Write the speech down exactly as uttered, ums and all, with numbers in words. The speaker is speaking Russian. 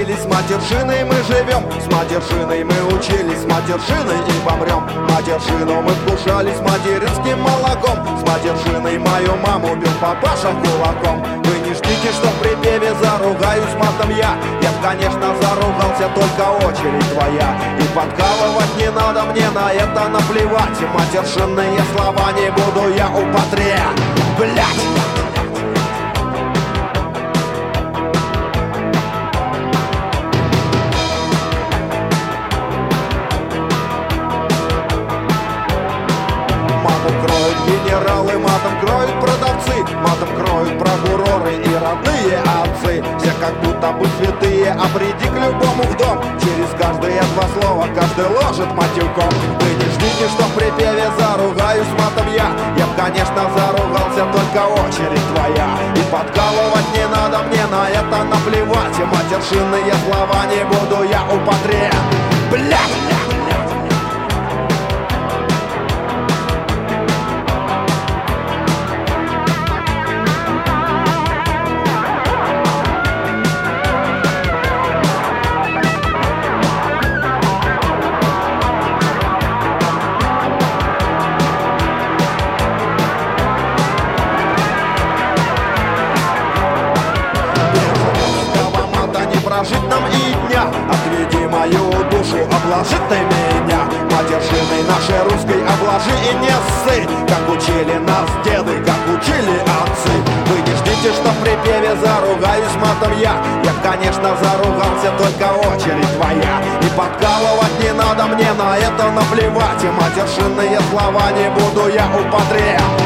родились, с матершиной мы живем, с матершиной мы учились, с матершиной и помрем. Матершину мы вкушали с материнским молоком, с матершиной мою маму бил папаша кулаком. Вы не ждите, что в припеве заругаюсь матом я. Я б, конечно, заругался, только очередь твоя. И подкалывать не надо, мне на это наплевать. И матершинные слова не буду я употреблять. Генералы матом кроют продавцы, матом кроют прокуроры и родные отцы. Все как будто бы святые, а приди к любому в дом, через каждые два слова каждый ложит матюком. Вы не ждите, что в припеве заругаюсь матом я. Я б, конечно, заругался, только очередь твоя. И подкалывать не надо, мне на это наплевать. И матершинные слова не буду я употреблять. Прожить нам и дня, отведи мою душу, обложи ты меня. Матершиной нашей русской обложи и не ссы, как учили нас деды, как учили отцы. Вы не ждите, что в припеве заругаюсь матом я. Я, конечно, заругался, только очередь твоя. И подкалывать не надо, мне на это наплевать. И матершинные слова не буду я употреблять.